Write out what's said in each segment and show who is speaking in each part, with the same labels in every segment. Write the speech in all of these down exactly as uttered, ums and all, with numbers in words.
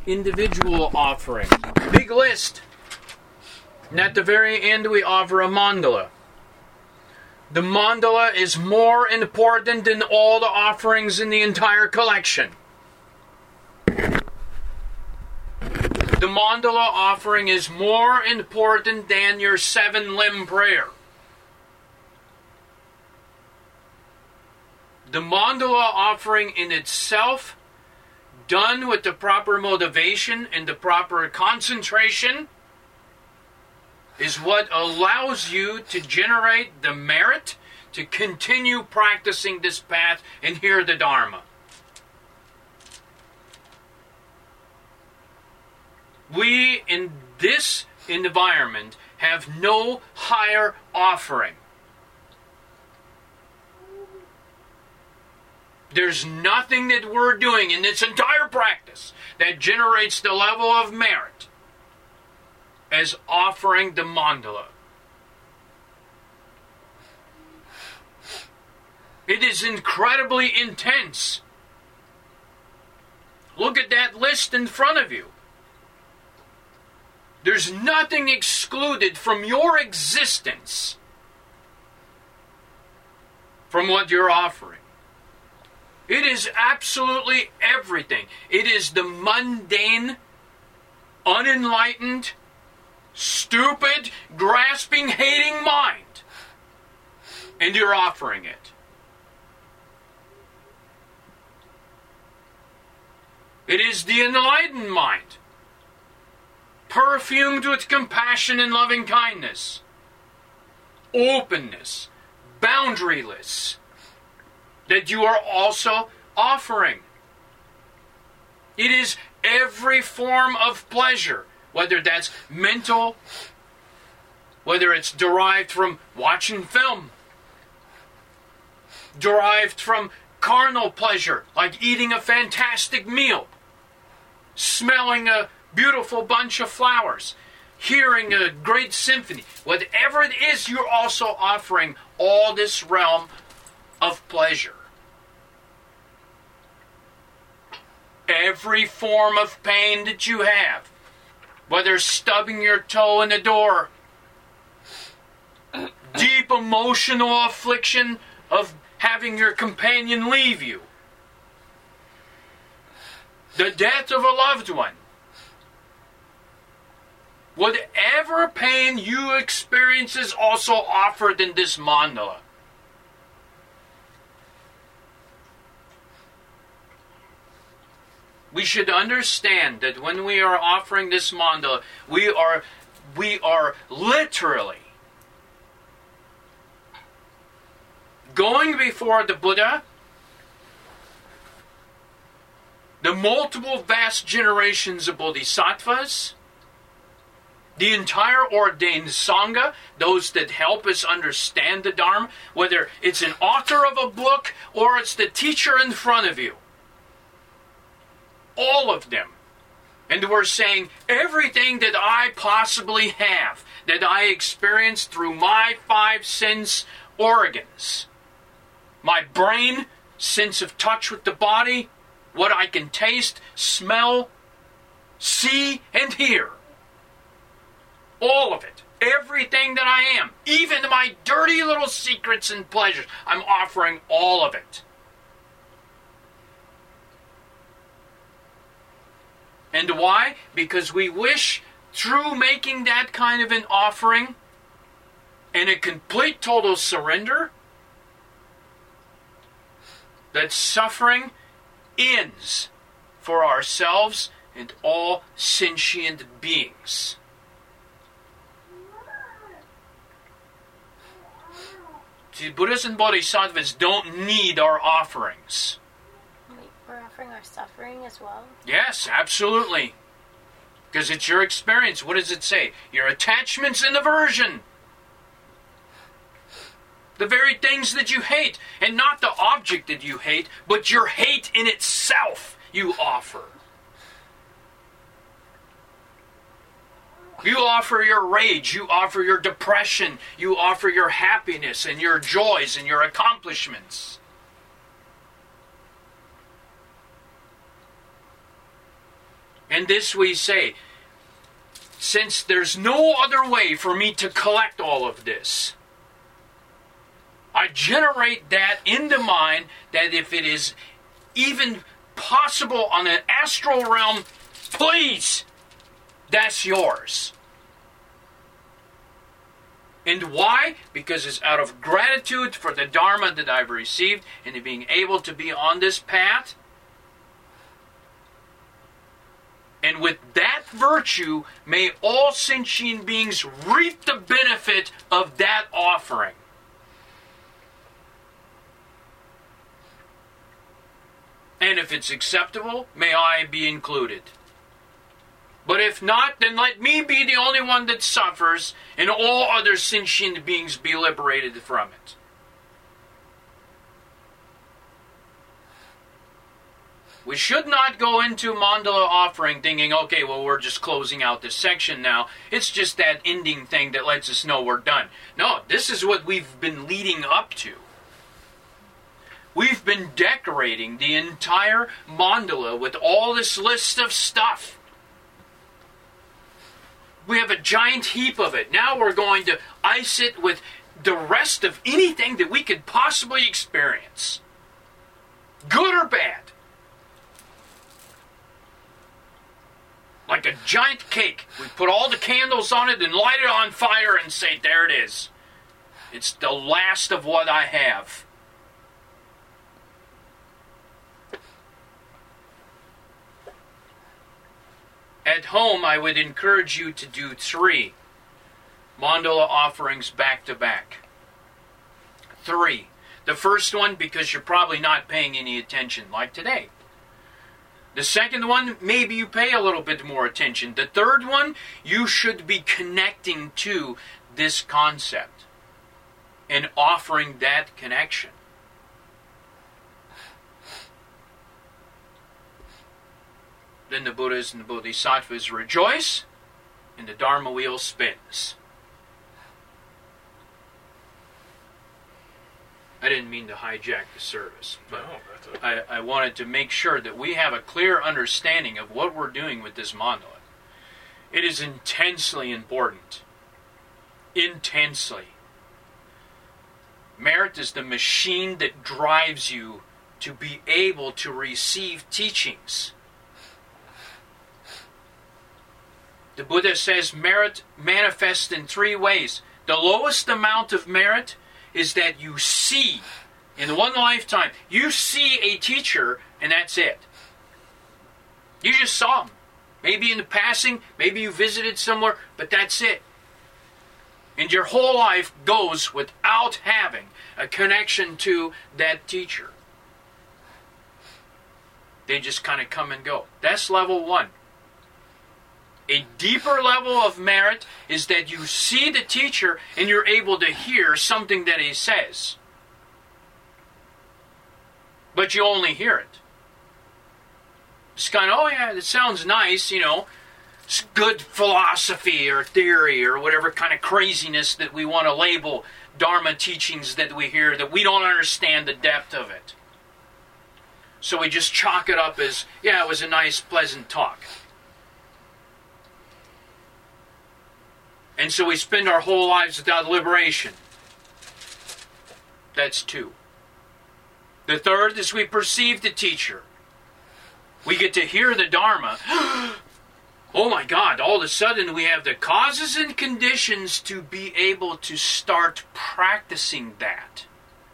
Speaker 1: individual offerings. Big list. And at the very end, we offer a mandala. The mandala is more important than all the offerings in the entire collection. The mandala offering is more important than your seven-limb prayer. The mandala offering in itself, done with the proper motivation and the proper concentration, is what allows you to generate the merit to continue practicing this path and hear the Dharma. We, in this environment, have no higher offering. There's nothing that we're doing in this entire practice that generates the level of merit as offering the mandala. It is incredibly intense. Look at that list in front of you. There's nothing excluded from your existence from what you're offering. It is absolutely everything. It is the mundane, unenlightened, stupid, grasping, hating mind. And you're offering it. It is the enlightened mind, perfumed with compassion and loving kindness, openness, boundaryless, that you are also offering. It is every form of pleasure, whether that's mental, whether it's derived from watching film, derived from carnal pleasure, like eating a fantastic meal, smelling a beautiful bunch of flowers, hearing a great symphony. Whatever it is, you're also offering all this realm of pleasure. Every form of pain that you have, whether stubbing your toe in the door, deep emotional affliction of having your companion leave you, the death of a loved one, whatever pain you experience is also offered in this mandala. We should understand that when we are offering this mandala, we are, we are literally going before the Buddha, the multiple vast generations of bodhisattvas, the entire ordained Sangha, those that help us understand the Dharma, whether it's an author of a book or it's the teacher in front of you. All of them. And we're saying everything that I possibly have, that I experience through my five sense organs. My brain, sense of touch with the body, what I can taste, smell, see, and hear. All of it. Everything that I am. Even my dirty little secrets and pleasures. I'm offering all of it. And why? Because we wish, through making that kind of an offering, and a complete total surrender, that suffering ends for ourselves and all sentient beings. See, Buddhas and Bodhisattvas don't need our offerings.
Speaker 2: We're offering our suffering as well?
Speaker 1: Yes, absolutely. Because it's your experience. What does it say? Your attachments and aversion. The very things that you hate. And not the object that you hate, but your hate in itself you offer. You offer your rage. You offer your depression. You offer your happiness and your joys and your accomplishments. And this we say, since there's no other way for me to collect all of this, I generate that in the mind that if it is even possible on an astral realm, please, that's yours. And why? Because it's out of gratitude for the Dharma that I've received and being able to be on this path. And with that virtue, may all sentient beings reap the benefit of that offering. And if it's acceptable, may I be included. But if not, then let me be the only one that suffers, and all other sentient beings be liberated from it. We should not go into mandala offering thinking, okay, well, we're just closing out this section now. It's just that ending thing that lets us know we're done. No, this is what we've been leading up to. We've been decorating the entire mandala with all this list of stuff. We have a giant heap of it. Now we're going to ice it with the rest of anything that we could possibly experience. Good or bad. Like a giant cake. We put all the candles on it and light it on fire and say, there it is. It's the last of what I have. At home, I would encourage you to do three mandala offerings back to back. Three. The first one, because you're probably not paying any attention, like today. The second one, maybe you pay a little bit more attention. The third one, you should be connecting to this concept and offering that connection. Then the Buddhas and the Bodhisattvas rejoice, and the Dharma wheel spins. I didn't mean to hijack the service, but
Speaker 3: no, that's okay.
Speaker 1: I, I wanted to make sure that we have a clear understanding of what we're doing with this mandala. It is intensely important. Intensely. Merit is the machine that drives you to be able to receive teachings. The Buddha says merit manifests in three ways. The lowest amount of merit is that you see, in one lifetime, you see a teacher and that's it. You just saw him. Maybe in the passing, maybe you visited somewhere, but that's it. And your whole life goes without having a connection to that teacher. They just kind of come and go. That's level one. A deeper level of merit is that you see the teacher and you're able to hear something that he says. But you only hear it. It's kind of, oh yeah, that sounds nice, you know. It's good philosophy or theory or whatever kind of craziness that we want to label Dharma teachings that we hear that we don't understand the depth of it. So we just chalk it up as, yeah, it was a nice, pleasant talk. And so we spend our whole lives without liberation. That's two. The third is we perceive the teacher. We get to hear the Dharma. Oh my God, all of a sudden we have the causes and conditions to be able to start practicing that.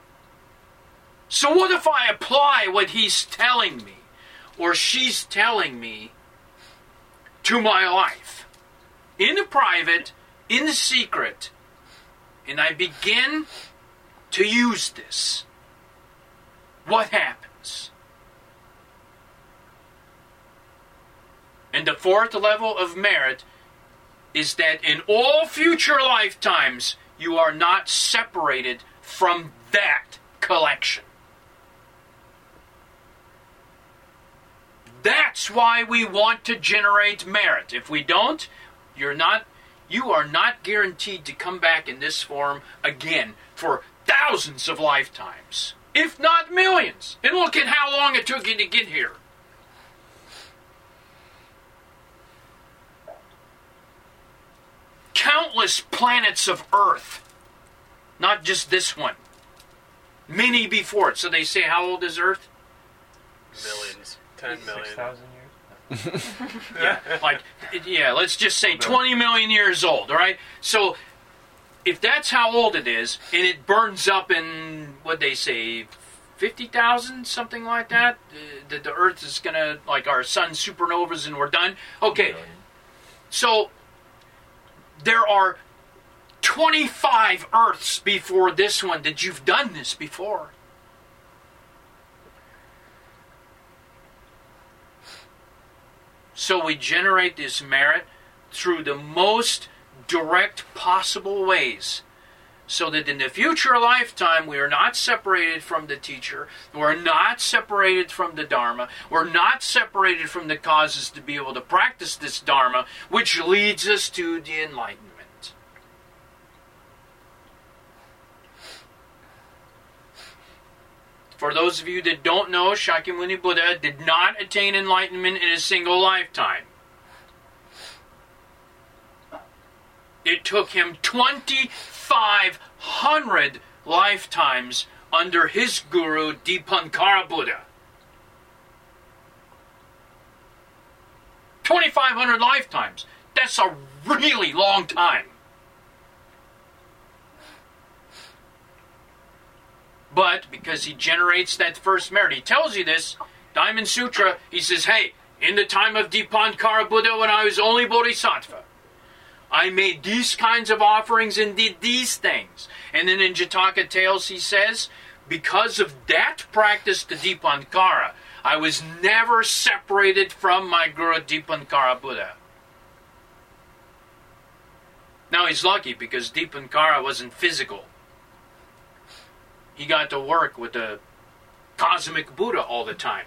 Speaker 1: So what if I apply what he's telling me, or she's telling me, to my life? In the private, in the secret, and I begin to use this. What happens? And the fourth level of merit is that in all future lifetimes, you are not separated from that collection. That's why we want to generate merit. If we don't, you're not You are not guaranteed to come back in this form again for thousands of lifetimes, if not millions. And look at how long it took you to get here. countless planets of Earth. Not just this one. Many before it. So they say, how old is Earth?
Speaker 3: Millions. Ten million.
Speaker 4: Six thousand years?
Speaker 1: yeah, like, yeah, let's just say twenty million years old, all right? So, if that's how old it is, and it burns up in, what they say, fifty thousand, something like that, uh, that the Earth is going to, like our sun supernovas and we're done. Okay, so there are twenty-five Earths before this one that you've done this before. So we generate this merit through the most direct possible ways, so that in the future lifetime we are not separated from the teacher, we're not separated from the Dharma, we're not separated from the causes to be able to practice this Dharma, which leads us to the enlightenment. For those of you that don't know, Shakyamuni Buddha did not attain enlightenment in a single lifetime. It took him twenty-five hundred lifetimes under his guru, Dipankara Buddha. twenty-five hundred lifetimes. That's a really long time. But because he generates that first merit, he tells you this, Diamond Sutra, he says, hey, in the time of Dipankara Buddha, when I was only Bodhisattva, I made these kinds of offerings and did these things. And then in Jataka Tales he says, because of that practice to Dipankara, I was never separated from my Guru Dipankara Buddha. Now he's lucky because Dipankara wasn't physical. He got to work with the cosmic Buddha all the time.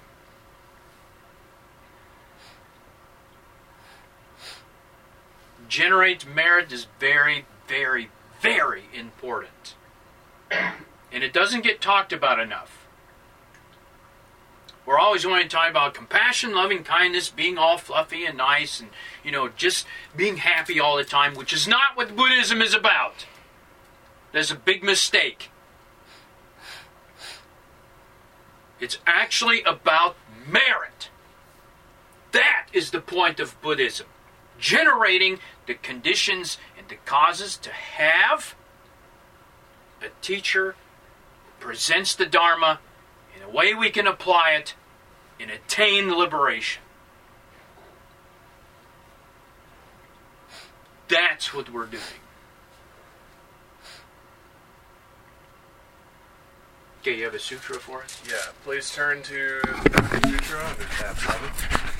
Speaker 1: Generate merit is very, very, very important. And it doesn't get talked about enough. We're always wanting to talk about compassion, loving kindness, being all fluffy and nice, and, you know, just being happy all the time, which is not what Buddhism is about. There's a big mistake. It's actually about merit. That is the point of Buddhism. Generating the conditions and the causes to have a teacher who presents the Dharma in a way we can apply it and attain liberation. That's what we're doing. Okay, you have a sutra for us?
Speaker 3: Yeah, please turn to the Sutra under tab seven.